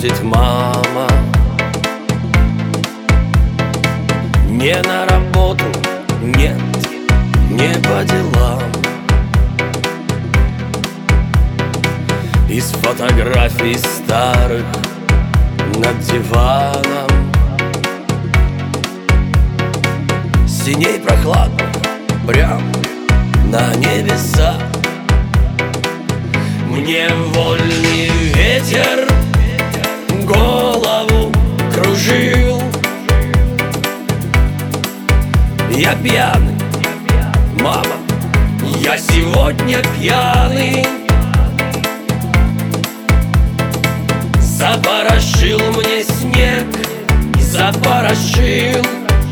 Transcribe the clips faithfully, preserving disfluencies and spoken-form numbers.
уходит мама. Не на работу, нет, не по делам. Из фотографий старых над диваном синей прохладно, прям на небеса. Мне вольный ветер голову кружил. Я пьяный, мама, я сегодня пьяный. Запорошил мне снег, запорошил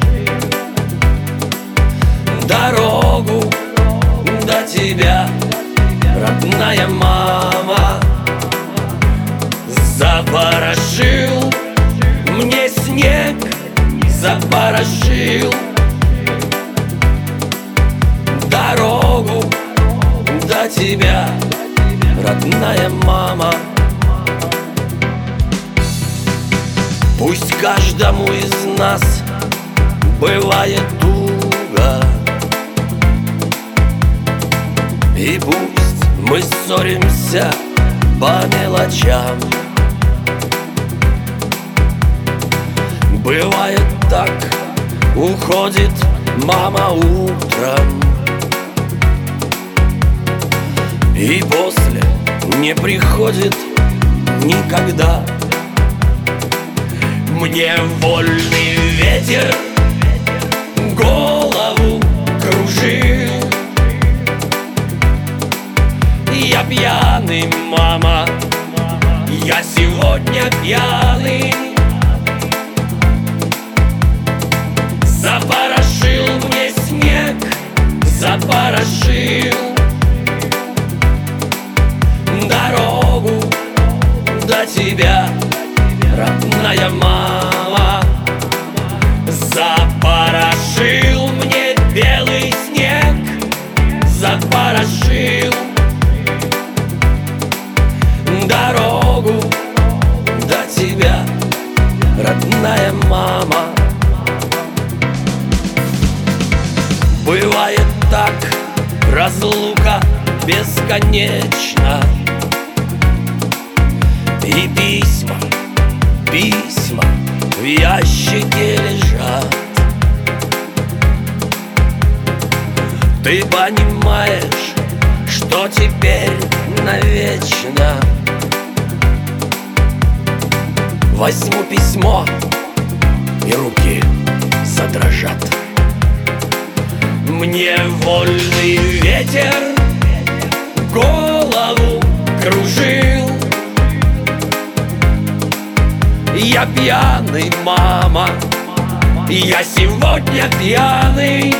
дорогу до тебя, родная мама. Запорошил мне снег, запорошил дорогу до тебя, родная мама. Пусть каждому из нас бывает туго, и пусть мы ссоримся по мелочам. Бывает так, уходит мама утром, и после не приходит никогда. Мне вольный ветер голову кружил. Я пьяный, мама, я сегодня пьяный. Запорошил мне снег, запорошил дорогу до тебя, родная мама. Запорошил мне белый снег, запорошил дорогу до тебя, родная мама. Бывает так, разлука бесконечна, и письма, письма в ящике лежат. Ты понимаешь, что теперь навечно. Возьму письмо, и руки задрожат. Мне вольный ветер голову кружил. Я пьяный, мама, я сегодня пьяный.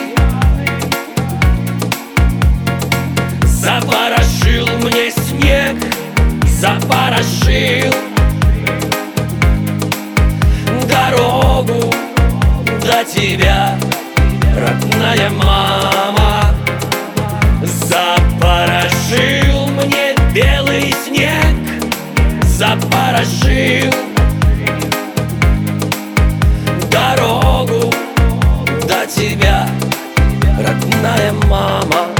Запорошил мне снег, запорошил дорогу до тебя, родная мама. Запорошил мне белый снег, запорошил дорогу до тебя, родная мама.